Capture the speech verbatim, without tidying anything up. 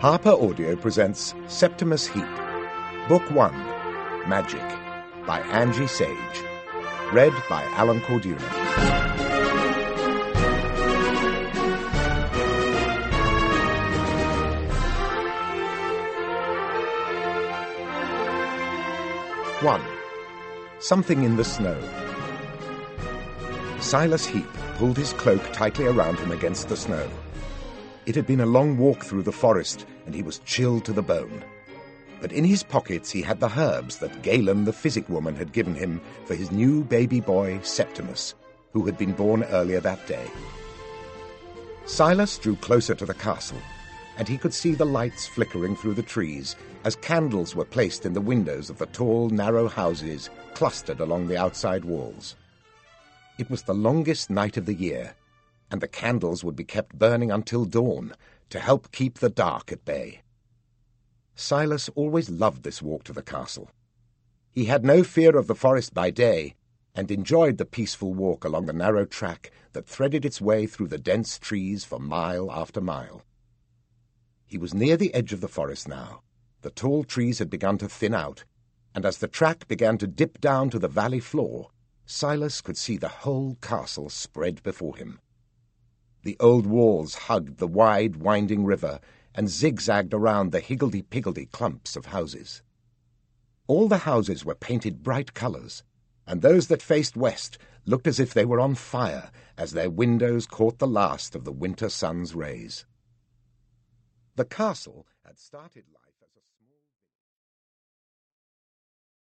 Harper Audio presents Septimus Heap, Book One, Magic, by Angie Sage. Read by Alan Corduna. One. Something in the Snow. Silas Heap pulled his cloak tightly around him against the snow. It had been a long walk through the forest, and he was chilled to the bone. But in his pockets he had the herbs that Galen, the physic woman, had given him for his new baby boy, Septimus, who had been born earlier that day. Silas drew closer to the castle, and he could see the lights flickering through the trees as candles were placed in the windows of the tall, narrow houses clustered along the outside walls. It was the longest night of the year, and the candles would be kept burning until dawn to help keep the dark at bay. Silas always loved this walk to the castle. He had no fear of the forest by day, and enjoyed the peaceful walk along the narrow track that threaded its way through the dense trees for mile after mile. He was near the edge of the forest now. The tall trees had begun to thin out, and as the track began to dip down to the valley floor, Silas could see the whole castle spread before him. The old walls hugged the wide, winding river and zigzagged around the higgledy-piggledy clumps of houses. All the houses were painted bright colours, and those that faced west looked as if they were on fire as their windows caught the last of the winter sun's rays. The castle had started life.